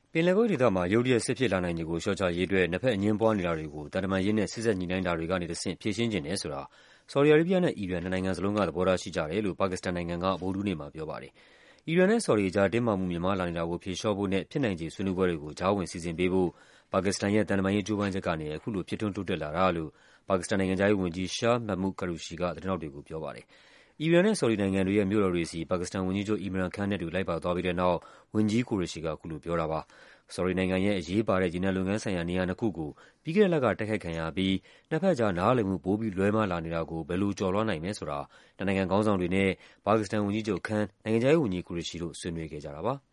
ပင်လယ်ကွေ့ဒေသမှာ ရုတ်တရက်စစ်ဖြစ်လာနိုင်ခြေကို လျှော့ချရေးအတွက် နှစ်ဘက်အငြင်းပွားနေတာတွေကို သံတမန်ရေးနဲ့ စေ့စပ်ညှိနှိုင်းတာတွေကနေတဆင့် ဖြေရှင်းချင်တယ်ဆိုတာ ဆော်ဒီအာရေးဘီးယားနဲ့ အီရန် နှစ်နိုင်ငံစလုံးက သဘောထားရှိကြတယ်လို့ ပါကစ္စတန်နိုင်ငံက ဗုဒ္ဓဟူးနေ့မှာပြောပါတယ်။ အီရန်နဲ့ ဆော်ဒီအကြား တင်းမာမှုမြင့်မားလာနေတာကို ဖြေလျှော့ဖို့နဲ့ ဖြစ်နိုင်ခြေဆွေးနွေးပွဲတွေကို ကြားဝင်စီစဉ်ပေးဖို့ ပါကစ္စတန်ရဲ့ သံတမန်ရေးကြိုးပမ်းချက်ကနေ အခုလို ဖြစ်ထွန်းတိုးတက်လာတာလို့ ပါကစ္စတန်နိုင်ငံခြားရေးဝန်ကြီး Shah Mehmood Qureshi က သတင်းထောက်တွေကိုပြောပါတယ်။ အီရန်နဲ့ ဆော်ဒီနိုင်ငံတွေရဲ့ မြို့တော်တွေဆီ ပါကစ္စတန်ဝန်ကြီးချုပ် Imran Khan နဲ့အတူ လိုက်ပါသွားပြီးတဲ့နောက် ဝန်ကြီး Qureshi က အခုလိုပြောတာပါ။ ဆော်ဒီနိုင်ငံရဲ့ အရေးပါတဲ့ ရေနံလုပ်ငန်းဆိုင်ရာ နေရာနှစ်ခုကို ပြီးခဲ့တဲ့လက တိုက်ခိုက်ခံရအပြီး နှစ်ဘက်ကြား နားလည်မှု ပိုပြီး လွဲမှားလာနေတာကို ဘယ်လိုကျော်လွှားနိုင်မယ်ဆိုတာ နှစ်နိုင်ငံခေါင်းဆောင်တွေနဲ့ ပါကစ္စတန်ဝန်ကြီးချုပ် Khan ၊ နိုင်ငံခြားရေးဝန်ကြီး Qureshi တို့ ဆွေးနွေးခဲ့ကြတာပါ။